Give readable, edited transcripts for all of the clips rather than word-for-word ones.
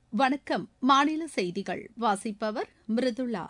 வணக்கம். மாநில செய்திகள் வாசிப்பவர் மிருதுளா.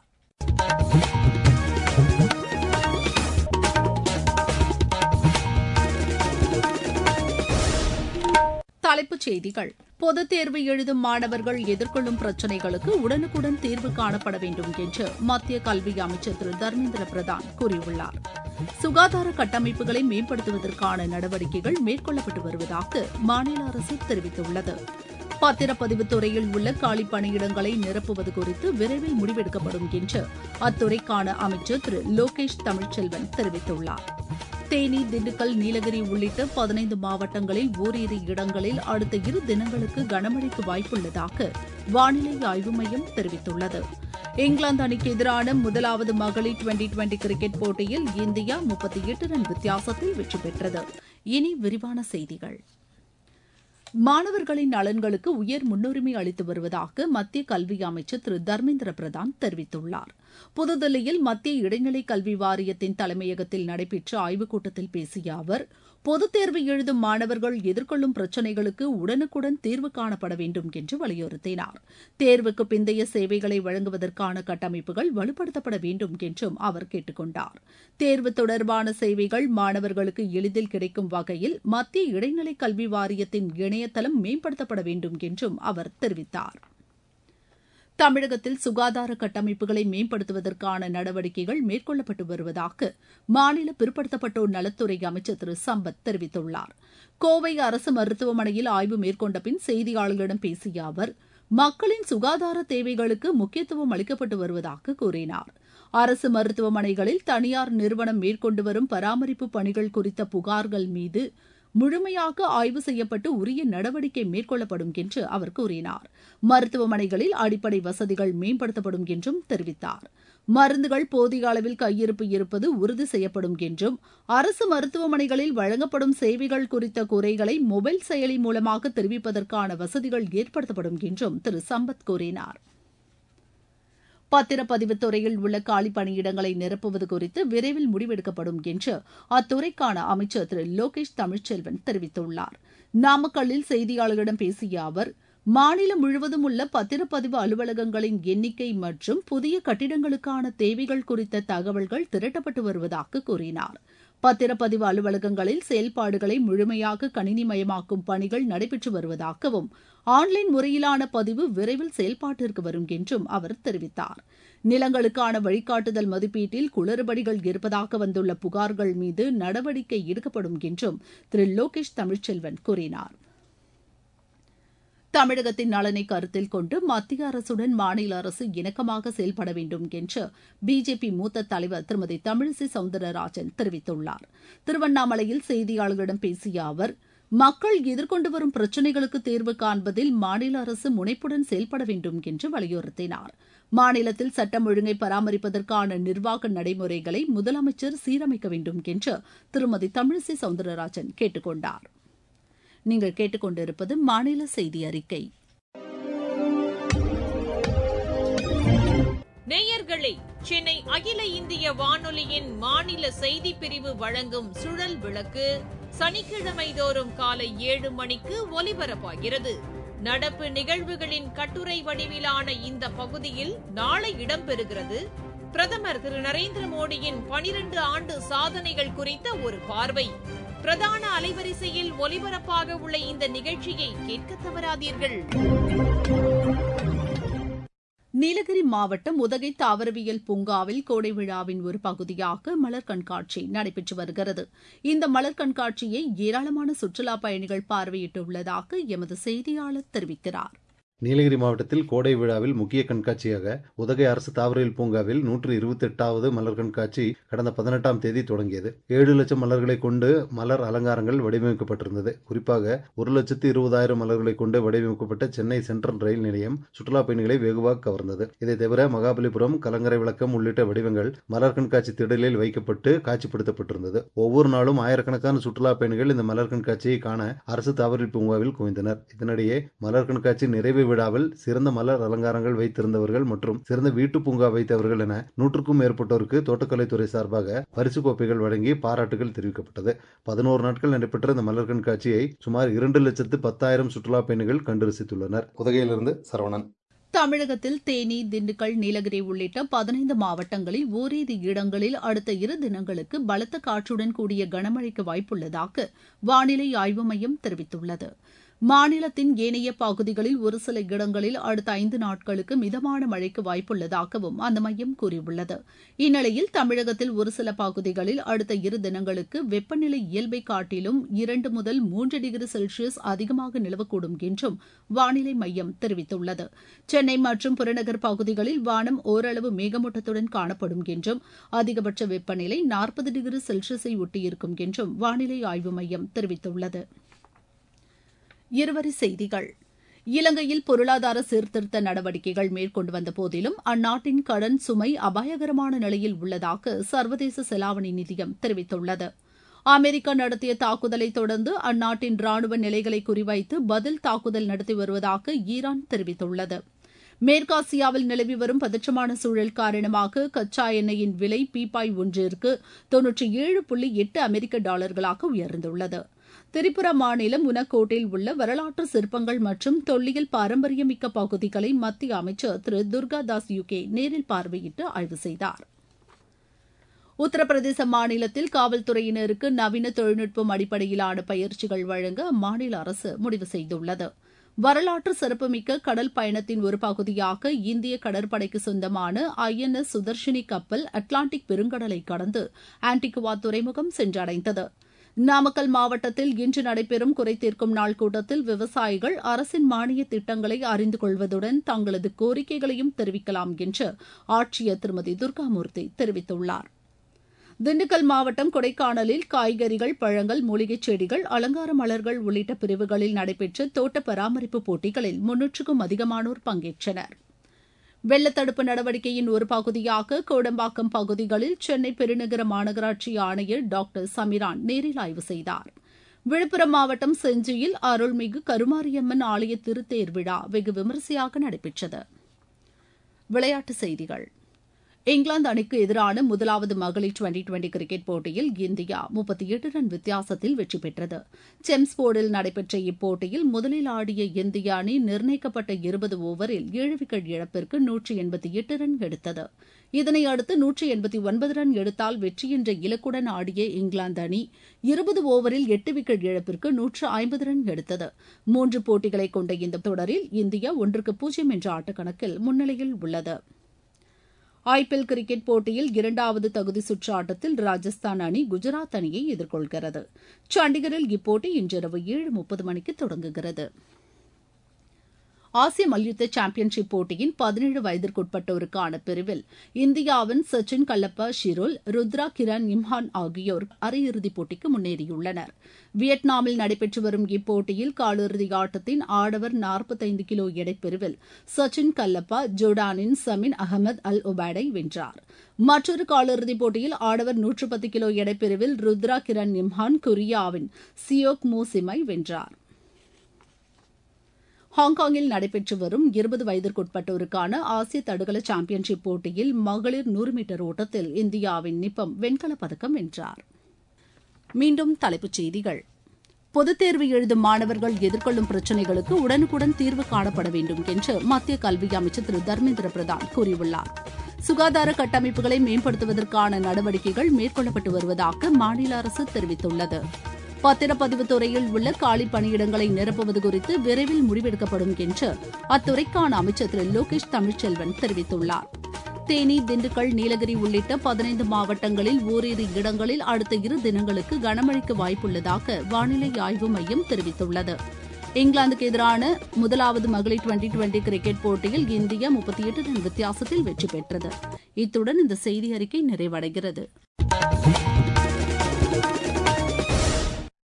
தலைப்புச் செய்திகள். பொதுத் தேர்வு எழுதும் மாணவர்கள் எதிர்கொள்ளும் பிரச்சினைகளுக்கு உடனுக்குடன் தீர்வு காணப்பட வேண்டும் என்று மத்திய கல்வி அமைச்சர் திரு தர்மேந்திர பிரதான் கூறியுள்ளார். சுகாதார கட்டமைப்புகளை மேம்படுத்துவதற்கான நடவடிக்கைகள் மேற்கொள்ளப்பட்டு வருவதாக மாநில அரசு தெரிவித்துள்ளது. பத்திரப்பதிவு துறையில் உள்ள காலி பணியிடங்களை நிரப்புவது குறித்து விரைவில் முடிவெடுக்கப்படும் என்று அத்துறைக்கான அமைச்சர் திரு லோகேஷ் தமிழ்ச்செல்வன் தெரிவித்துள்ளார். தேனி, திண்டுக்கல், நீலகிரி உள்ளிட்ட 15 மாவட்டங்களில் ஓரிரு இடங்களில் அடுத்த 2 தினங்களுக்கு கனமழைக்கு வாய்ப்புள்ளதாக வானிலை ஆய்வு மையம் தெரிவித்துள்ளது. இங்கிலாந்து அணிக்கு எதிரான முதலாவது மகளிர் டுவெண்டி கிரிக்கெட் போட்டியில் இந்தியா 38 ரன் வித்தியாசத்தில் வெற்றி பெற்றது. இனி விரிவான செய்திகள். மாணவர்களின் நலன்களுக்கு உயர் முன்னுரிமை அளித்து வருவதாக மத்திய கல்வி அமைச்சர் திரு தர்மேந்திர பிரதான் தெரிவித்துள்ளார். புதுதில்லியில் மத்திய இடைநிலை கல்வி வாரியத்தின் தலைமையகத்தில் நடைபெற்ற ஆய்வுக் கூட்டத்தில் பேசிய அவர், பொதுத் தேர்வு எழுதும் மாணவர்கள் எதிர்கொள்ளும் பிரச்சினைகளுக்கு உடனுக்குடன் தீர்வு காணப்பட வேண்டும் என்று வலியுறுத்தினார். தேர்வுக்கு பிந்தைய சேவைகளை வழங்குவதற்கான கட்டமைப்புகள் வலுப்படுத்தப்பட வேண்டும் என்றும் அவர் கேட்டுக் கொண்டார். தேர்வு தொடர்பான சேவைகள் மாணவர்களுக்கு எளிதில் கிடைக்கும் வகையில் மத்திய இடைநிலை கல்வி வாரியத்தின் இணையதளம் மேம்படுத்தப்பட வேண்டும் என்றும் அவர் தெரிவித்தார். தமிழகத்தில் சுகாதார கட்டமைப்புகளை மேம்படுத்துவதற்கான நடவடிக்கைகள் மேற்கொள்ளப்பட்டு வருவதாக மாநில பிற்படுத்தப்பட்டோர் நலத்துறை அமைச்சர் திரு சம்பத் தெரிவித்துள்ளார். கோவை அரசு மருத்துவமனையில் ஆய்வு மேற்கொண்ட பின் செய்தியாளர்களிடம் பேசிய அவர், மக்களின் சுகாதார தேவைகளுக்கு முக்கியத்துவம் அளிக்கப்பட்டு வருவதாக கூறினார். அரசு மருத்துவமனைகளில் தனியார் நிறுவனம் மேற்கொண்டு வரும் பராமரிப்பு பணிகள் குறித்த புகார்கள் மீது முழுமையாக ஆய்வு செய்யப்பட்டு உரிய நடவடிக்கை மேற்கொள்ளப்படும் என்று அவர் கூறினார். மருத்துவமனைகளில் அடிப்படை வசதிகள் மேம்படுத்தப்படும் என்றும் தெரிவித்தார். மருந்துகள் போதிய அளவில் கையிருப்பு இருப்பது உறுதி செய்யப்படும் என்றும், அரசு மருத்துவமனைகளில் வழங்கப்படும் சேவைகள் குறித்த குறைகளை மொபைல் செயலி மூலமாக தெரிவிப்பதற்கான வசதிகள் ஏற்படுத்தப்படும் என்றும் திரு சம்பத் கூறினார். பத்திரப்பதிவு துறையில் உள்ள காலி பணியிடங்களை நிரப்புவது குறித்து விரைவில் முடிவெடுக்கப்படும் என்று அத்துறைக்கான அமைச்சர் திரு லோகேஷ் தமிழ்ச்செல்வன் தெரிவித்துள்ளார். நாமக்கல்லில் செய்தியாளர்களிடம் பேசிய அவர், மாநிலம் முழுவதும் உள்ள பத்திரப்பதிவு அலுவலகங்களின் எண்ணிக்கை மற்றும் புதிய கட்டிடங்களுக்கான தேவைகள் குறித்த தகவல்கள் திரட்டப்பட்டு வருவதாக கூறினார். பத்திரப்பதிவு அலுவலகங்களில் செயல்பாடுகளை முழுமையாக கணினிமயமாக்கும் பணிகள் நடைபெற்று வருவதாகவும், ஆன்லைன் முறையிலான பதிவு விரைவில் செயல்பாட்டிற்கு வரும் என்றும் அவர் தெரிவித்தார். நிலங்களுக்கான வழிகாட்டுதல் மதிப்பீட்டில் குளறுபடிகள் இருப்பதாக வந்துள்ள புகார்கள் மீது நடவடிக்கை எடுக்கப்படும் என்றும் திரு லோகேஷ் தமிழ்ச்செல்வன் கூறினார். தமிழகத்தின் நலனை கருத்தில் கொண்டு மத்திய அரசுடன் மாநில அரசு இணக்கமாக செயல்பட வேண்டும் என்று பிஜேபி மூத்த தலைவர் திருமதி தமிழிசை சவுந்தரராஜன் தெரிவித்துள்ளார். திருவண்ணாமலையில் செய்தியாளர்களிடம் பேசிய அவர், மக்கள் எதிர்கொண்டு வரும் பிரச்சினைகளுக்கு தீர்வு காண்பதில் மாநில அரசு முனைப்புடன் செயல்பட வேண்டும் என்று வலியுறுத்தினார். மாநிலத்தில் சட்டம் ஒழுங்கை பராமரிப்பதற்கான நிர்வாக நடைமுறைகளை முதலமைச்சர் சீரமைக்க வேண்டும் என்று திருமதி தமிழிசை சவுந்தரராஜன் கேட்டுக் கொண்டார். நீங்கள் கேட்டுக்கொண்டிருப்பது மாநில செய்தி அறிக்கை. நேயர்களே, சென்னை அகில இந்திய வானொலியின் மாநில செய்திப் பிரிவு வழங்கும் சுழல் விளக்கு சனிக்கிழமை தோறும் காலை 7 மணிக்கு ஒலிபரப்பாகிறது. நடப்பு நிகழ்வுகளின் கட்டுரை வடிவிலான இந்த பகுதியில் நாளை இடம்பெறுகிறது. பிரதமர் திரு நரேந்திர மோடியின் 12 ஆண்டு சாதனைகள் குறித்த ஒரு பார்வை. பிரதான அலைவரிசையில் ஒலிபரப்பாக உள்ள இந்த நிகழ்ச்சியை கேட்க தவறாதீர்கள். நீலகிரி மாவட்டம் உதகை தாவரவியல் பூங்காவில் கோடை விழாவின் ஒரு பகுதியாக மலர் கண்காட்சி நடைபெற்று வருகிறது. இந்த மலர் கண்காட்சியை ஏராளமான சுற்றுலாப் பயணிகள் பார்வையிட்டுள்ளதாக எமது செய்தியாளர் தெரிவிக்கிறார். நீலகிரி மாவட்டத்தில் கோடை விழாவில் முக்கிய கண்காட்சியாக உதகை அரசு தாவரவியல் பூங்காவில் 128வது மலர் கண்காட்சி கடந்த 18ஆம் தேதி தொடங்கியது. 7 லட்சம் மலர்களை கொண்டு மலர் அலங்காரங்கள் வடிவமைக்கப்பட்டிருந்தது. குறிப்பாக 1,20,000 மலர்களை கொண்டு வடிவமைக்கப்பட்ட சென்னை சென்ட்ரல் ரயில் நிலையம் சுற்றுலா பயணிகளை வெகுவாக கவர்ந்தது. இதை தவிர மகாபலிபுரம், கலங்கரை விளக்கம் உள்ளிட்ட வடிவங்கள் மலர் கண்காட்சி திடலில் வைக்கப்பட்டு காட்சிப்படுத்தப்பட்டிருந்தது. ஒவ்வொரு நாளும் ஆயிரக்கணக்கான சுற்றுலா பயணிகள் இந்த மலர் கண்காட்சியை காண அரசு தாவரவியல் பூங்காவில் குவிந்தனர். இதனிடையே மலர் கண்காட்சி நிறைவு விழாவில் சிறந்த மலர் அலங்காரங்கள் வைத்திருந்தவர்கள் மற்றும் சிறந்த வீட்டு பூங்கா வைத்தவர்கள் என 100க்கும் மேற்பட்டோருக்கு தோட்டக்கலைத்துறை சார்பாக பரிசு கோப்பைகள் வழங்கி பாராட்டுகள் தெரிவிக்கப்பட்டது. 11 நாட்கள் நடைபெற்ற இந்த மலர் கண்காட்சியை சுமார் 2,10,000 சுற்றுலா பயணிகள் கண்டு ரசித்துள்ளனர். உதகையிலிருந்து சரவணன். தமிழகத்தில் தேனி, திண்டுக்கல், நீலகிரி உள்ளிட்ட 15 மாவட்டங்களில் ஓரிரு இடங்களில் அடுத்த 2 தினங்களுக்கு பலத்த காற்றுடன் கூடிய கனமழைக்கு வாய்ப்புள்ளதாக வானிலை ஆய்வு மையம் தெரிவித்துள்ளது. மாநிலத்தின் ஏனைய பகுதிகளில் ஒரு சில இடங்களில் அடுத்த 5 நாட்களுக்கு மிதமான மழைக்கு வாய்ப்புள்ளதாகவும் அந்த மையம் கூறியுள்ளது. இந்நிலையில் தமிழகத்தில் ஒரு சில பகுதிகளில் அடுத்த 2 தினங்களுக்கு வெப்பநிலை இயல்பை காட்டிலும் 2 முதல் 3 டிகிரி செல்சியஸ் அதிகமாக நிலவக்கூடும் என்றும் வானிலை மையம் தெரிவித்துள்ளது. சென்னை மற்றும் புறநகர் பகுதிகளில் வானம் ஓரளவு மேகமூட்டத்துடன் காணப்படும் என்றும் அதிகபட்ச வெப்பநிலை 40 டிகிரி செல்சியஸை ஒட்டியிருக்கும் என்றும் வானிலை ஆய்வு மையம் தெரிவித்துள்ளது. இருவரி செய்திகள். இலங்கையில் பொருளாதார சீர்திருத்த நடவடிக்கைகள் மேற்கொண்டு வந்த போதிலும் அந்நாட்டின் கடன் சுமை அபாயகரமான நிலையில் உள்ளதாக சர்வதேச செலாவணி நிதியம் தெரிவித்துள்ளது. அமெரிக்கா நடத்திய தாக்குதலை தொடர்ந்து அந்நாட்டின் ராணுவ நிலைகளை குறிவைத்து பதில் தாக்குதல் நடத்தி வருவதாக ஈரான் தெரிவித்துள்ளது. மேற்காசியாவில் நிலவி வரும் பதற்றமான சூழல் காரணமாக கச்சா எண்ணெயின் விலை பீப்பாய் ஒன்றிற்கு $97.8 அமெரிக்க உயர்ந்துள்ளது. திரிபுரா மாநிலம் உனக்கோட்டில் உள்ள வரலாற்று சிற்பங்கள் மற்றும் தொல்லியல் பாரம்பரியமிக்க பகுதிகளை மத்திய அமைச்சர் திரு துர்காதாஸ் யுகே நேரில் பார்வையிட்டு ஆய்வு செய்தார். உத்தரப்பிரதேச மாநிலத்தில் காவல்துறையினருக்கு நவீன தொழில்நுட்பம் அடிப்படையிலான பயிற்சிகள் வழங்க அம்மாநில அரசு முடிவு செய்துள்ளது. வரலாற்று சிறப்புமிக்க கடல் பயணத்தின் ஒரு பகுதியாக இந்திய கடற்படைக்கு சொந்தமான INS சுதர்ஷினி கப்பல் அட்லாண்டிக் பெருங்கடலை கடந்து ஆன்டிகுவா துறைமுகம் சென்றடைந்தது. நாமக்கல் மாவட்டத்தில் இன்று நடைபெறும் குறைதீர்க்கும் நாள் கூட்டத்தில் விவசாயிகள் அரசின் மானிய திட்டங்களை அறிந்து கொள்வதுடன் தங்களது கோரிக்கைகளையும் தெரிவிக்கலாம் என்று ஆட்சியர் திருமதி துர்காமூர்த்தி தெரிவித்துள்ளார். திண்டுக்கல் மாவட்டம் கொடைக்கானலில் காய்கறிகள், பழங்கள், மூலிகைச் செடிகள், அலங்கார மலர்கள் உள்ளிட்ட பிரிவுகளில் நடைபெற்ற தோட்ட பராமரிப்பு போட்டிகளில் 300க்கும் அதிகமானோர் பங்கேற்றனர். வெள்ளத்தடுப்பு நடவடிக்கையின் ஒரு பகுதியாக கோடம்பாக்கம் பகுதிகளில் சென்னை பெருநகர மாநகராட்சி ஆணையர் டாக்டர் சமிரான் நேரில் ஆய்வு செய்தார். விழுப்புரம் மாவட்டம் செஞ்சியில் அருள்மிகு கருமாரியம்மன் ஆலய திருத்தேர் விழா வெகு விமரிசையாக நடைபெற்றது. விளையாட்டுச் செய்திகள். இங்கிலாந்து அணிக்கு எதிரான முதலாவது மகளிர் டுவெண்டி கிரிக்கெட் போட்டியில் இந்தியா 38 ரன் வித்தியாசத்தில் வெற்றி பெற்றது. செம்ஸ்போர்டில் நடைபெற்ற இப்போட்டியில் முதலில் ஆடிய இந்திய அணி நிர்ணயிக்கப்பட்ட 20 ஓவரில் 7 விக்கெட் இழப்பிற்கு 188 ரன் எடுத்தது. இதனையடுத்து 189 ரன் எடுத்தால் வெற்றி என்ற இலக்குடன் ஆடிய இங்கிலாந்து அணி 20 ஓவரில் 8 விக்கெட் இழப்பிற்கு 150 ரன் எடுத்தது. 3 போட்டிகளை கொண்ட இந்த தொடரில் இந்தியா 1-0 என்ற ஆட்டக்கணக்கில் முன்னிலையில் உள்ளது. IPL கிரிக்கெட் போட்டியில் 2வது தகுதி சுற்று ஆட்டத்தில் ராஜஸ்தான் அணி குஜராத் அணியை எதிர்கொள்கிறது. சண்டிகரில் இப்போட்டி இன்றிரவு 7:30 மணிக்கு தொடங்குகிறது. ஆசிய மல்யுத்த சாம்பியன்ஷிப் போட்டியின் 17 வயதிற்குட்பட்டோருக்கான பிரிவில் இந்தியாவின் சச்சின் கல்லப்பா ஷிரோல், ருத்ரா கிரண் இம்ஹான் ஆகியோர் அரையிறுதிப் போட்டிக்கு முன்னேறியுள்ளனர். வியட்நாமில் நடைபெற்று வரும் இப்போட்டியில் காலிறுதி ஆட்டத்தின் ஆடவர் 45 கிலோ எடைப்பிரிவில் சச்சின் கல்லப்பா ஜோர்டானின் சமின் அகமது அல் ஒபேடை வென்றார். மற்றொரு காலிறுதிப் போட்டியில் ஆடவர் 110 கிலோ எடைப்பிரிவில் ருத்ரா கிரண் இம்ஹான் கொரியாவின் சியோக் மோ சிமை வென்றார். ஹாங்காங்கில் நடைபெற்று வரும் 20 வயதிற்குட்பட்டோருக்கான ஆசிய தடகள சாம்பியன்ஷிப் போட்டியில் மகளிர் 100 மீட்டர் ஓட்டத்தில் இந்தியாவின் நிப்பம் வெண்கலப் பதக்கம் வென்றார். மீண்டும் தலைப்புச் செய்திகள். பொதுத் தேர்வு எழுதும் மாணவர்கள் எதிர்கொள்ளும் பிரச்சினைகளுக்கு உடனுக்குடன் தீர்வு காணப்பட வேண்டும் என்று மத்திய கல்வி அமைச்சர் திரு தர்மேந்திர பிரதான் கூறியுள்ளார். சுகாதார கட்டமைப்புகளை மேம்படுத்துவதற்கான நடவடிக்கைகள் மேற்கொள்ளப்பட்டு வருவதாக மாநில அரசு தெரிவித்துள்ளது. பத்திரப்பதிவு துறையில் உள்ள காலி பணியிடங்களை நிரப்புவது குறித்து விரைவில் முடிவெடுக்கப்படும் என்று அத்துறைக்கான அமைச்சர் திரு லோகேஷ் தமிழ்ச்செல்வன் தெரிவித்துள்ளார். தேனி, திண்டுக்கல், நீலகிரி உள்ளிட்ட 15 மாவட்டங்களில் ஓரிரு இடங்களில் அடுத்த 2 தினங்களுக்கு கனமழைக்கு வாய்ப்புள்ளதாக வானிலை ஆய்வு மையம் தெரிவித்துள்ளது. இங்கிலாந்துக்கு எதிரான முதலாவது மகளிர் டுவெண்டி கிரிக்கெட் போட்டியில் இந்தியா 38 ரன் வித்தியாசத்தில் வெற்றி பெற்றது. இத்துடன் இந்த செய்தி அறிக்கை நிறைவடைகிறது.